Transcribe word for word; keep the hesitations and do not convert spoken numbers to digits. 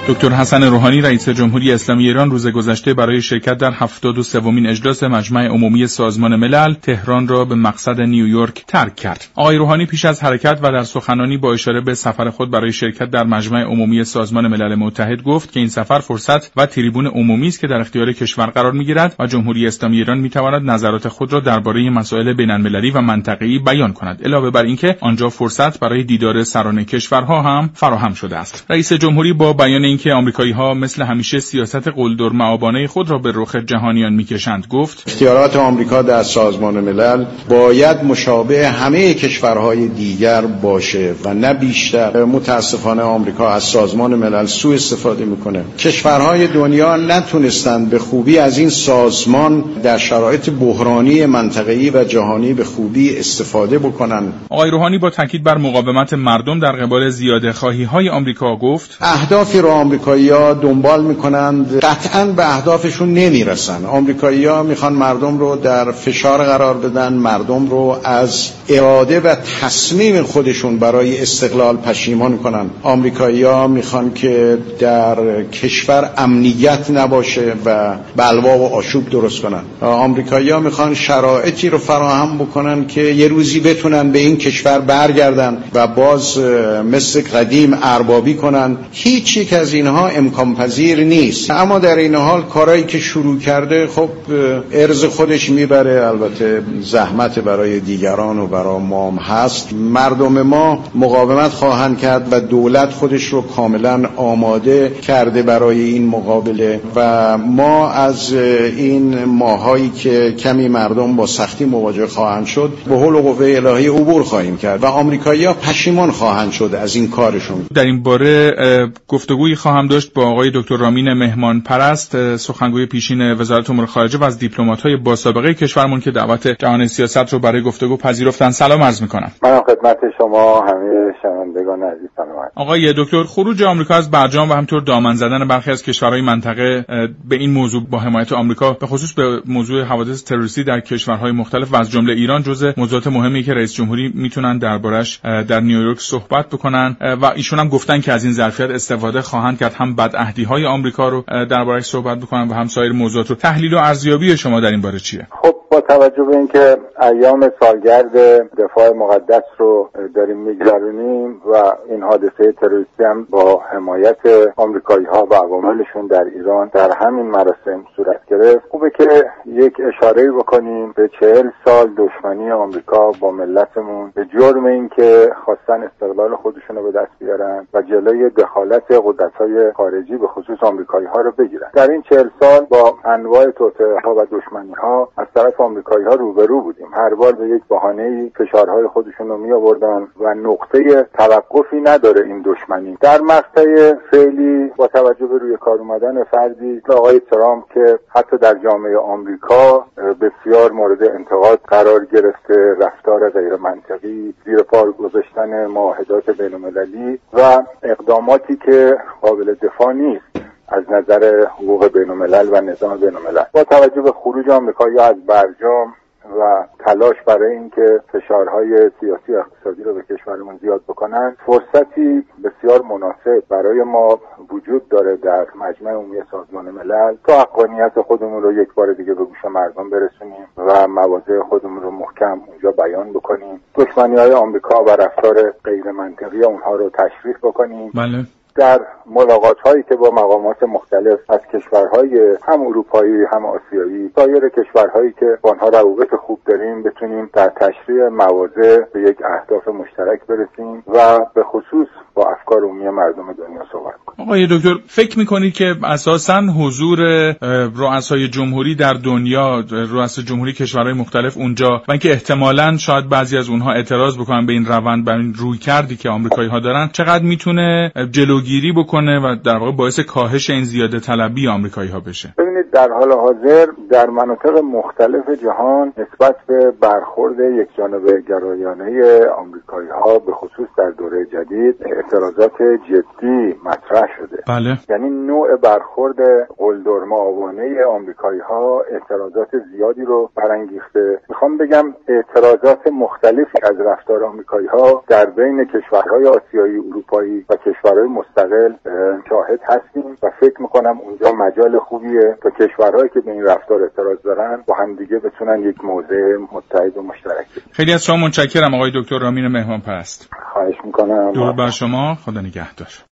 دکتر حسن روحانی رئیس جمهوری اسلامی ایران روز گذشته برای شرکت در هفتاد و سومین اجلاس مجمع عمومی سازمان ملل تهران را به مقصد نیویورک ترک کرد. آقای روحانی پیش از حرکت و در سخنرانی با اشاره به سفر خود برای شرکت در مجمع عمومی سازمان ملل متحد گفت که این سفر فرصت و تریبون عمومی است که در اختیار کشور قرار می‌گیرد و جمهوری اسلامی ایران می‌تواند نظرات خود را درباره مسائل بین‌المللی و منطقه‌ای بیان کند. علاوه بر اینکه آنجا فرصت برای دیدار سران کشورها هم فراهم شده است. رئیس جمهوری با بیان اینکه آمریکایی‌ها مثل همیشه سیاست قلدر معابانه خود را به رخ جهانیان می‌کشند گفت: اختیارات آمریکا در سازمان ملل باید مشابه همه کشورهای دیگر باشه و نه بیشتر. متاسفانه آمریکا از سازمان ملل سوء استفاده میکنه. کشورهای دنیا نتونستند به خوبی از این سازمان در شرایط بحرانی منطقه‌ای و جهانی به خوبی استفاده بکنن. آقای روحانی با تاکید بر مقاومت مردم در قبال زیاده‌خواهی‌های آمریکا گفت: اهدافی رو آمریکایی‌ها دنبال میکنند، قطعاً به اهدافشون نمیرسن. آمریکایی‌ها میخوان مردم رو در فشار قرار بدن، مردم رو از اراده و تصمیم خودشون برای استقلال پشیمان کنن. آمریکایی‌ها میخوان که در کشور امنیت نباشه و بلوا و آشوب درست کنن. آمریکایی‌ها میخوان شرایطی رو فراهم بکنن که یه روزی بتونن به این کشور برگردن و باز مثل قدیم اربابی کنن. هیچ یک از اینها امکان پذیر نیست. اما در این حال کارهایی که شروع کرده خب ارز خودش میبره، البته زحمت برای دیگران و برای ما هم هست. مردم ما مقاومت خواهند کرد و دولت خودش رو کاملا آماده کرده برای این مقابله و ما از این ماهایی که کمی مردم با سختی مواجه خواهند شد به حول و قوه الهی عبور خواهیم کرد و آمریکایی‌ها پشیمان خواهند شد از این کارشون. در این باره گفتگویی خواهم داشت با آقای دکتر رامین مهمان پرست، سخنگوی پیشین وزارت امور خارجه و از دیپلمات‌های با سابقه کشورمون که دعوت جهان سیاست رو برای گفتگو پذیرفتن. سلام عرض می‌کنم. من خدمت شما همه شنوندگان عزیز سلام. آقای دکتر، خروج آمریکا از برجام و همینطور دامن زدن برخی از کشورهای منطقه به این موضوع با حمایت آمریکا به خصوص به موضوع حوادث تروریستی در کشورهای مختلف و از جمله ایران جزء موضوعات مهمی که رئیس جمهوری میتونن دربارش در نیویورک صحبت بکنن و ایشون هم گفتن که از این ظرفیت استفاده خواهند کرد، هم بدعهدی‌های آمریکا رو دربارش صحبت بکنن و هم سایر موضوعات رو. تحلیل و ارزیابی شما در این باره چیه؟ خب با توجه به اینکه ایام سالگرد دفاع مقدس رو داریم میگذرونیم و این حادثه تروریستی هم با حمایت آمریکایی‌ها و عواملشون در ایران در همین مراسم صورت گرفت، خوبه که یک اشاره‌ای بکنیم به چهل سال دشمنی آمریکا با ملتمون به جرم اینکه خواستن استقلال خودشون رو به دست بیارن و جلوی دخالت قدرت‌های خارجی به خصوص آمریکایی‌ها رو بگیرن. در این چهل سال با انواع توطئه‌ها و دشمنی‌ها از طرف آمریکایی‌ها روبرو بودیم. هر بار به یک بهانه‌ای فشارهای خودشون رو می‌آوردن و نقطه توقفی نداره این دشمنی. در مقطع فعلی با توجه به روی کار اومدن فردی آقای ترامپ که حتی در جامعه آمریکا بسیار مورد انتقاد قرار گرفته، رفتار غیر منطقی، زیر پا گذاشتن معاهدات بین‌المللی و اقداماتی که قابل دفاع نیست از نظر حقوق بین‌الملل و نظام بین‌الملل. با توجه به خروج آمریکایی‌ها از برجام و تلاش برای اینکه فشارهای سیاسی و اقتصادی رو به کشورمون زیاد بکنن، فرصتی بسیار مناسب برای ما وجود داره در مجمع عمومی سازمان ملل تا حقانیت خودمون رو یک بار دیگه به گوش مردم برسونیم و مواضع خودمون رو محکم اونجا بیان بکنیم، دشمنی‌های آمریکا و رفتار غیر منطقی اونها رو تشریح بکنیم. بله. در ملاقات‌هایی که با مقامات مختلف از کشورهای هم اروپایی هم آسیایی، سایر کشورهایی که با آنها روابط خوب داریم، بتونیم در تشریح مواضع به یک اهداف مشترک برسیم و به خصوص با افکار عمومی مردم دنیا صحبت کنیم. آقای دکتر، فکر می‌کنید که اساساً حضور رؤسای جمهوری در دنیا، رؤسای جمهوری کشورهای مختلف اونجا و اینکه احتمالاً شاید بعضی از اونها اعتراض بکنن به این روند، به این رویکردی که آمریکایی‌ها دارن، چقدر میتونه جلوگیری بکنه و در واقع باعث کاهش این زیاده طلبی آمریکایی‌ها بشه؟ ببینید، در حال حاضر در مناطق مختلف جهان نسبت به برخورد یکجانبه گرایانه آمریکایی‌ها به خصوص در دوره جدید اعتراضات جدی مطرح شده. بله. یعنی نوع برخورد قلدرمآوانه آمریکایی‌ها اعتراضات زیادی رو برانگیخته. میخوام بگم اعتراضات مختلفی از رفتار آمریکایی‌ها در بین کشورهای آسیایی، اروپایی و کشورهای مستقل شاهد هستیم و فکر میکنم اونجا مجال خوبیه تا کشورهایی که به این رفتار اعتراض دارن با هم دیگه بتونن یک موضع متحد و مشترک بگیرن. خیلی از شما متشکرم آقای دکتر رامین مهمانپرست. خواهش میکنم. درود بر شما. خدا نگهدار.